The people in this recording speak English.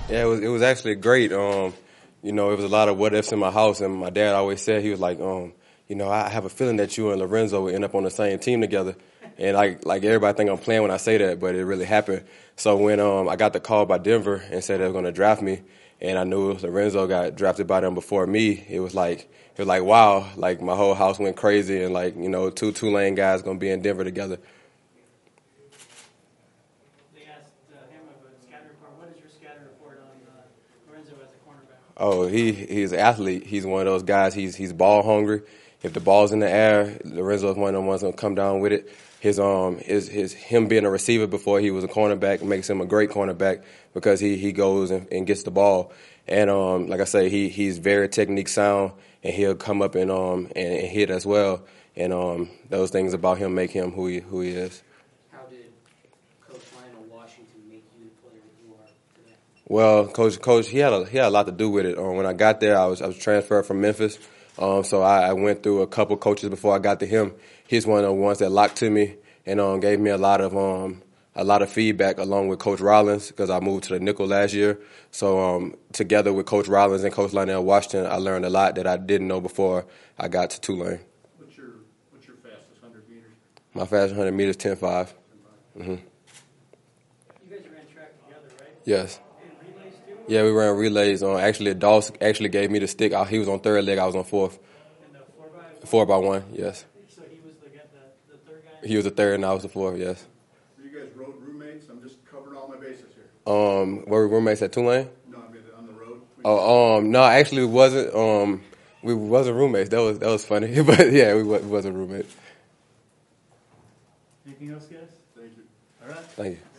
Yeah, it was actually great. You know, it was a lot of what ifs in my house, and my dad always said he was like, you know, I have a feeling that you and Lorenzo will end up on the same team together. And like everybody think I'm playing when I say that, but it really happened. So when I got the call by Denver and said they were going to draft me, and I knew Lorenzo got drafted by them before me, it was like wow, like my whole house went crazy, and like you know, two Tulane guys going to be in Denver together. They asked him about scouting report. What is your scouting report on Lorenzo as a cornerback? Oh, he's an athlete. He's one of those guys. He's ball hungry. If the ball's in the air, Lorenzo is one of the ones gonna come down with it. His him being a receiver before he was a cornerback makes him a great cornerback because he goes and gets the ball. And like I say, he's very technique sound, and he'll come up and hit as well. And those things about him make him who he is. How did Coach Lionel Washington make you the player that you are today? Well, coach, he had a lot to do with it. When I got there, I was transferred from Memphis, so I went through a couple coaches before I got to him. He's one of the ones that locked to me and gave me a lot of feedback along with Coach Rollins because I moved to the nickel last year. So together with Coach Rollins and Coach Lionel Washington, I learned a lot that I didn't know before I got to Tulane. What's your fastest 100 meters? My fastest 100 meters 10.5. Mm-hmm. You guys ran track together, right? Yes. And relays too? Yeah, we ran relays. Actually, Doss actually gave me the stick. He was on third leg. I was on fourth. And the 4x1? 4x1, yes. So he was the third guy? He was the third, and I was the fourth, yes. Were you guys road roommates? I'm just covering all my bases here. Were we roommates at Tulane? No, I mean on the road. No, actually, we wasn't. We wasn't roommates. That was funny, but yeah, we wasn't roommates. Anything else, guys? Thank you. All right. Thank you.